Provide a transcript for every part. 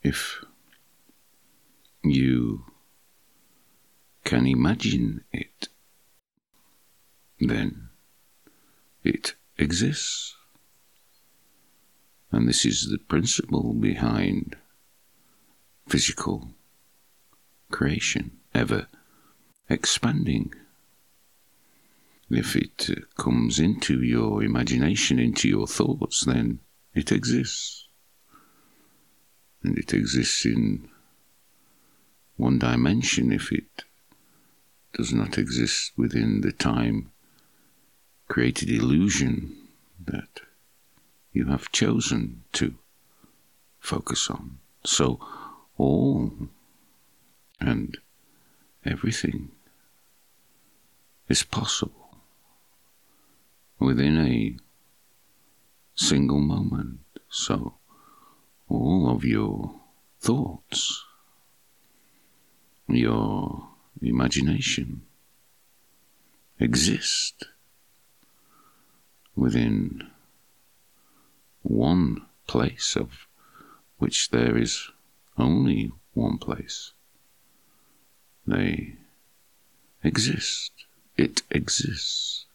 If you can imagine it, then it exists. And this is the principle behind physical creation, ever expanding. If it comes into your imagination, into your thoughts, then it exists. And it exists in one dimension if it does not exist within the time-created illusion that you have chosen to focus on. So all and everything is possible within a single moment. So all of your thoughts, your imagination exist within one place, of which there is only one place. They exist. It exists.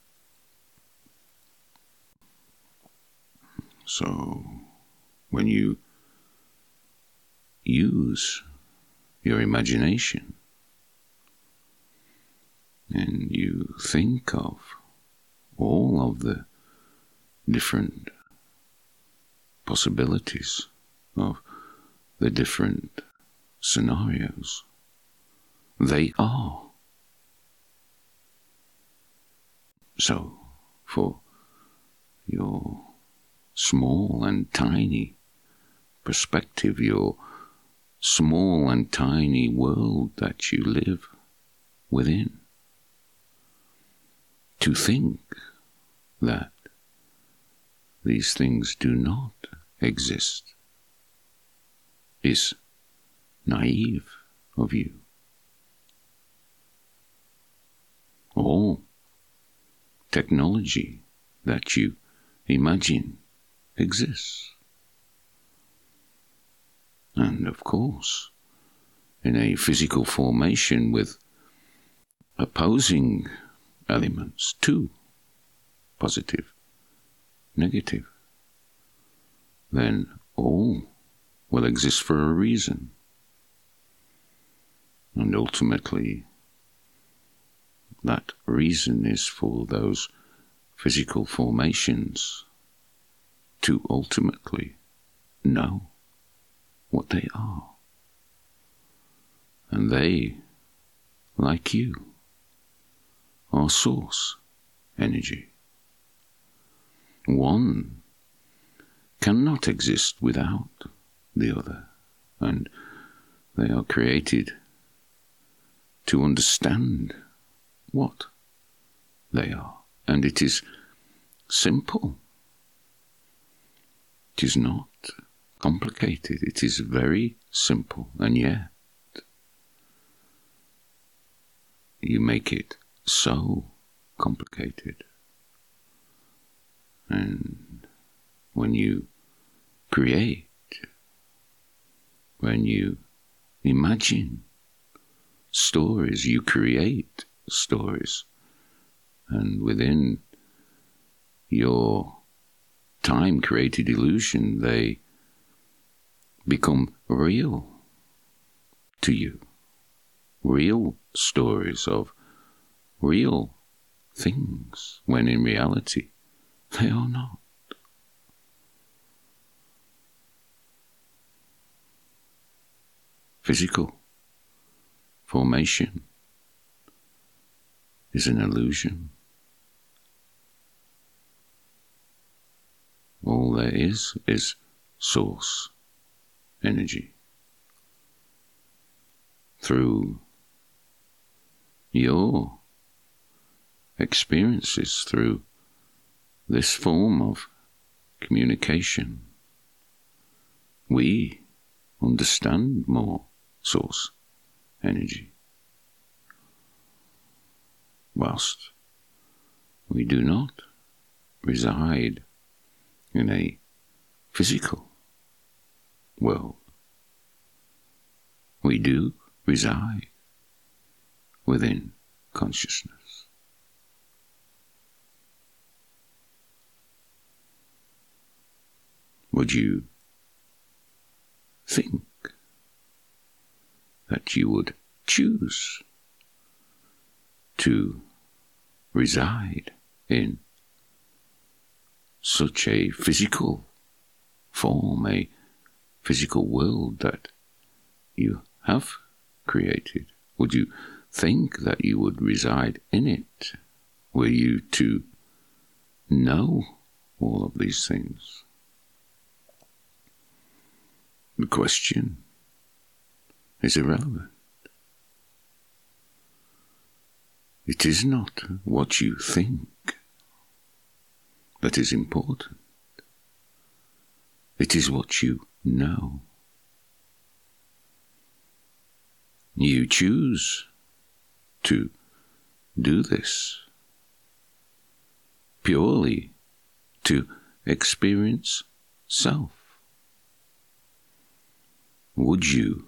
So when you use your imagination and you think of all of the different possibilities of the different scenarios, they are. So, for your small and tiny perspective, your small and tiny world that you live within, to think that these things do not exist is naive of you. All technology that you imagine exists. And of course, in a physical formation with opposing elements too, positive, negative, then all will exist for a reason. And ultimately, that reason is for those physical formations to ultimately know what they are. And they, like you, are source energy. One cannot exist without the other, and they are created to understand what they are. And it is simple. It is not complicated. It is very simple, and yet you make it so complicated. And when you create, when you imagine stories, you create stories, and within your time-created illusion, they become real to you. Real stories of real things, when in reality they are not. Physical formation is an illusion. All there is source energy. Through your experiences, through this form of communication, we understand more source energy, whilst we do not reside in a physical world. We do reside within consciousness. Would you think that you would choose to reside in such a physical form, a physical world that you have created? Would you think that you would reside in it were you to know all of these things? The question is irrelevant. It is not what you think that is important. It is what you know. You choose to do this purely to experience self. Would you?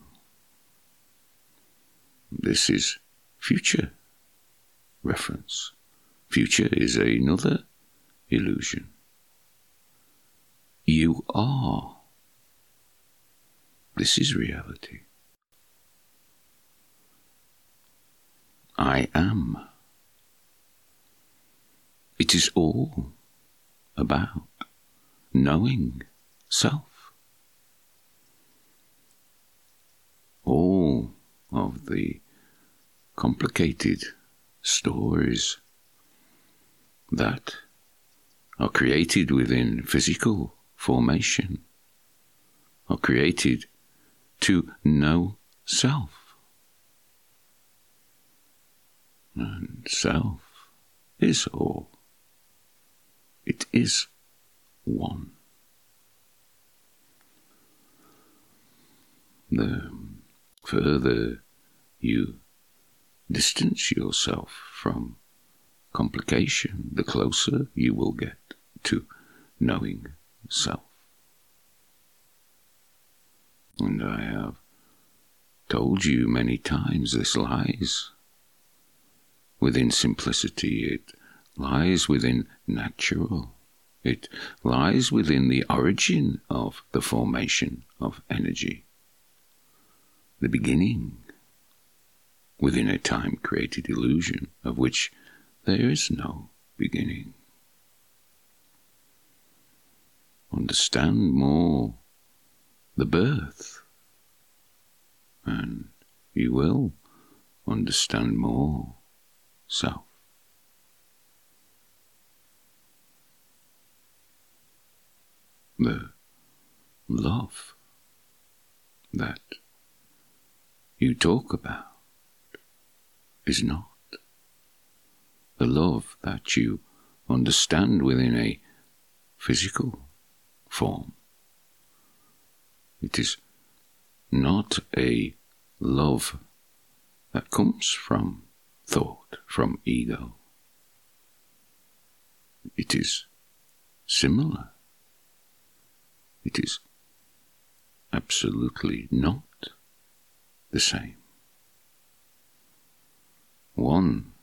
This is future reference. Future is another illusion. You are. This is reality. I am. It is all about knowing self. All of the complicated stories that are created within physical formation are created to know self. And self is all. It is one. The further you distance yourself from complication, the closer you will get to knowing self. And I have told you many times this lies within simplicity. It lies within natural. It lies within the origin of the formation of energy. The beginning within a time-created illusion of which there is no beginning. Understand more the birth, and you will understand more self. The love that you talk about is not the love that you understand within a physical form. It is not a love that comes from thought, from ego. It is similar. It is absolutely not the same. One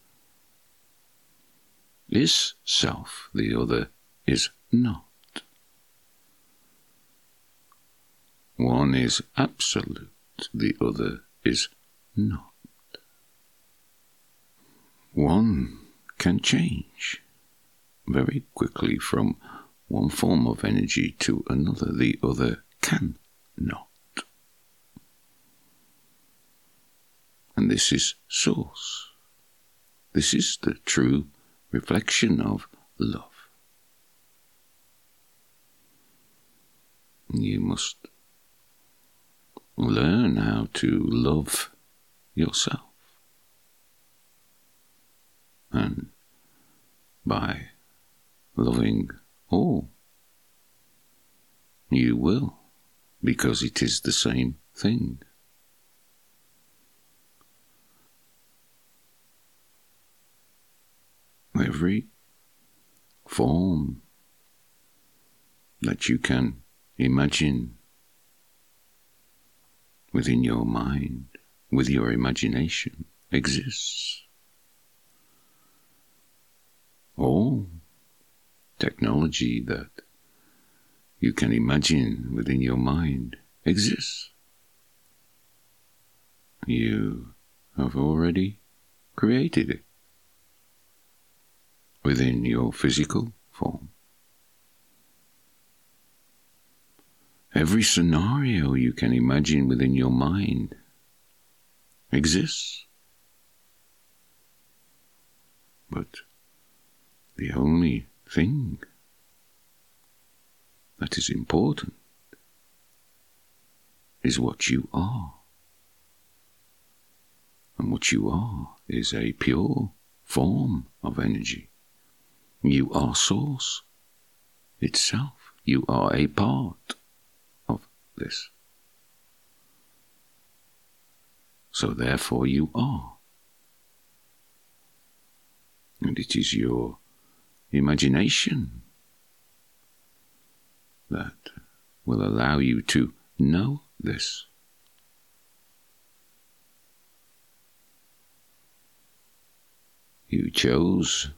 is self, the other is not. One is absolute, the other is not. One can change very quickly from one form of energy to another, the other cannot. And this is source. This is the true reflection of love. You must learn how to love yourself. And by loving all, you will, because it is the same thing. Every form that you can imagine within your mind with your imagination exists. All technology that you can imagine within your mind exists. You have already created it within your physical form. Every scenario you can imagine within your mind exists. But the only thing that is important is what you are. And what you are is a pure form of energy. You are Source itself. You are a part of this. So therefore you are. And it is your imagination that will allow you to know this. You choose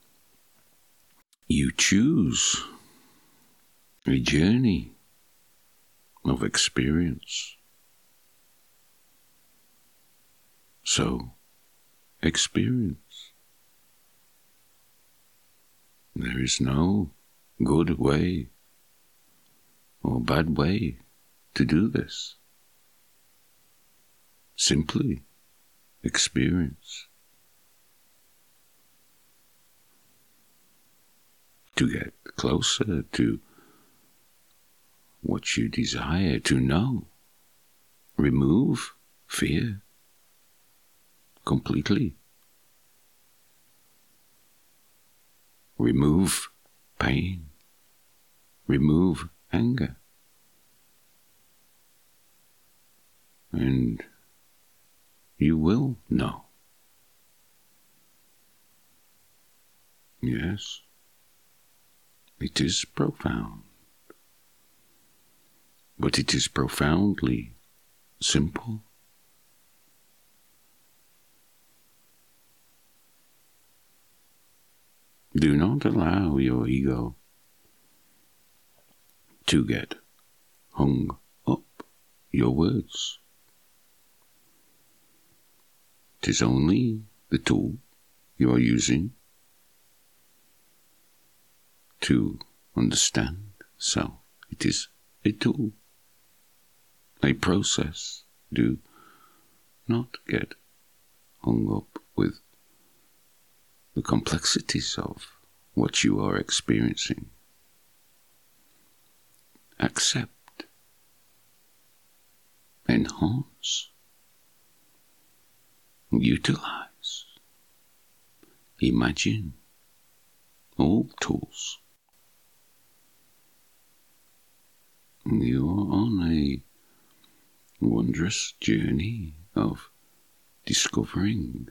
a journey of experience. So, experience. There is no good way or bad way to do this. Simply experience. To get closer to what you desire to know. Remove fear completely. Remove pain. Remove anger. And you will know. Yes. It is profound, but it is profoundly simple. Do not allow your ego to get hung up your words. It is only the tool you are using to understand self. It is a tool, a process. Do not get hung up with the complexities of what you are experiencing. Accept, enhance, utilize, imagine all tools. You are on a wondrous journey of discovering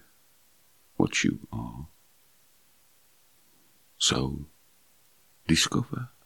what you are. So, discover.